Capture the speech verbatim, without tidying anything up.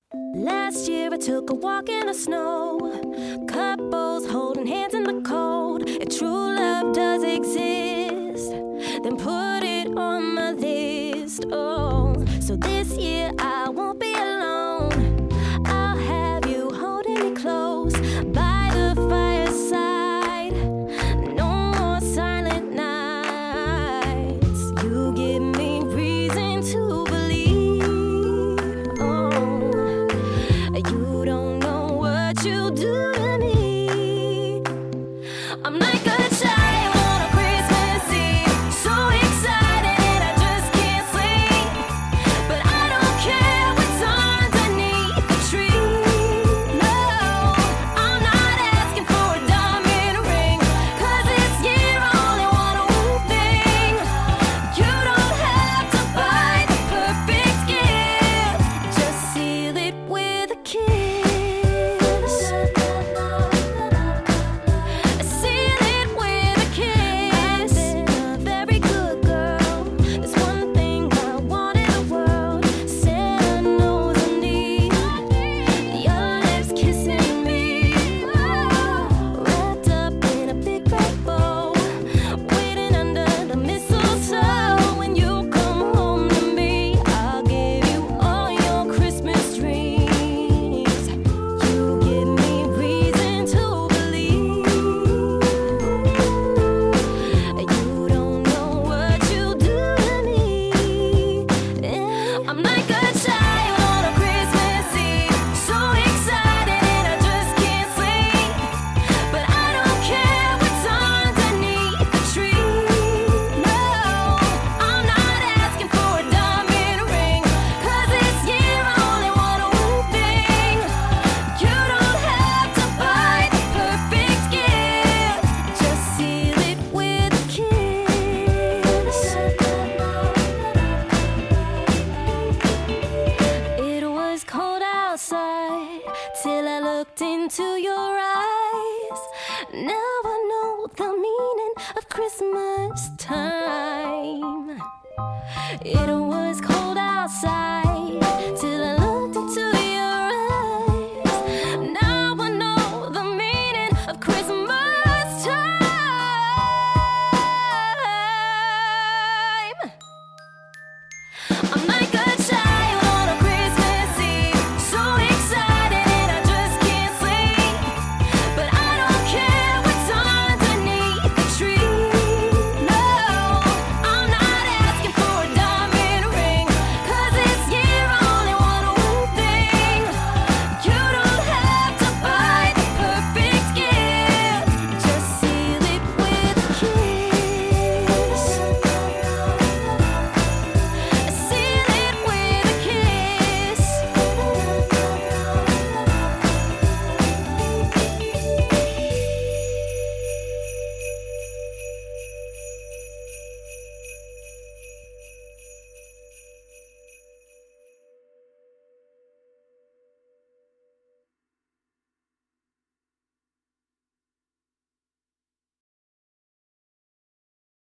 Last year I took a walk in the snow, couples holding hands in the cold. If true love does exist, then put it on my list. Oh, so this year I won't be alone. I'll have you holding me close by the fireside. No more silent nights. You give me reason to believe. Oh, you don't know what you do to me. I'm like a child on a Christmas Eve, so excited and I just can't sleep. But I don't care what's underneath the tree. No, I'm not asking for a diamond ring, 'cause this year I only want one thing. You don't have to buy the perfect gift, just seal it with a kiss. Seal it with a kiss. I've been a very good girl. There's one thing I want in the world. Santa knows I need your lips kissing me, wrapped up in a big red bow, waiting under the mistletoe. When you come home to me, I'll give you all your Christmas dreams. You give me reason to believe. You don't know what you do to me. I'm like a child on a Christmas Eve, so excited and I just can't sleep. But I don't care what's underneath the tree. No, I'm not asking for a diamond ring, 'cause this year I only want one thing. You don't have to buy the perfect gift, just seal it with a kiss. It was cold outside till I looked into your eyes. Now I know the meaning of Christmas time. It was cold outside till I looked into your eyes. Now I know the meaning of Christmas time. I'm like a